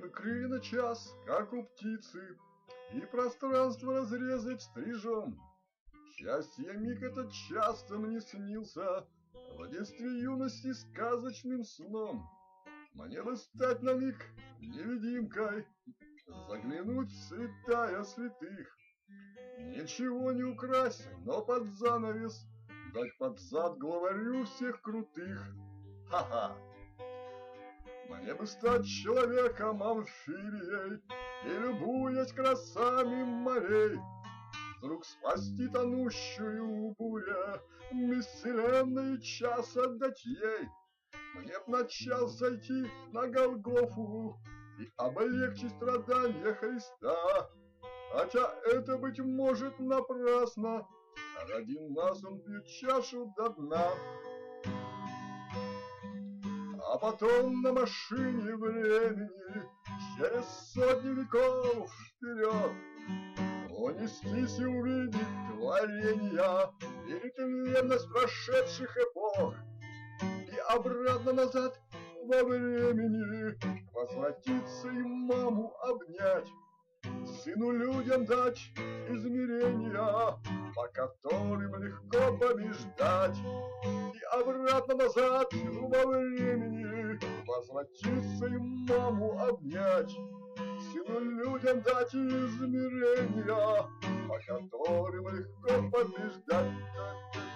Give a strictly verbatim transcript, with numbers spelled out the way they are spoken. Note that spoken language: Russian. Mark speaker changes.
Speaker 1: крылья на час, как у птицы, и пространство разрезать стрижом. Счастье миг этот часто мне снился в детстве юности сказочным сном. Мне бы стать на миг невидимкой, заглянуть в святая святых, ничего не украсть, но под занавес дать под зад главарю всех крутых. Ха-ха! Мне бы стать человеком-амфибией и, любуясь красами морей, вдруг спасти тонущую буря, мисс Вселенной час отдать ей. Мне б на час зайти на Голгофу и облегчить страдания Христа, хотя это, быть может, напрасно, ради нас он пьет чашу до дна. А потом на машине времени через сотни веков вперед унестись и увидеть творенья и ретельность прошедших эпох, и обратно назад во времени возвратиться и маму обнять, сыну людям дать измерения, по которым легко побеждать, и обратно назад во времени возвратиться и маму обнять, сыну людям дать измерения, по которым легко побеждать.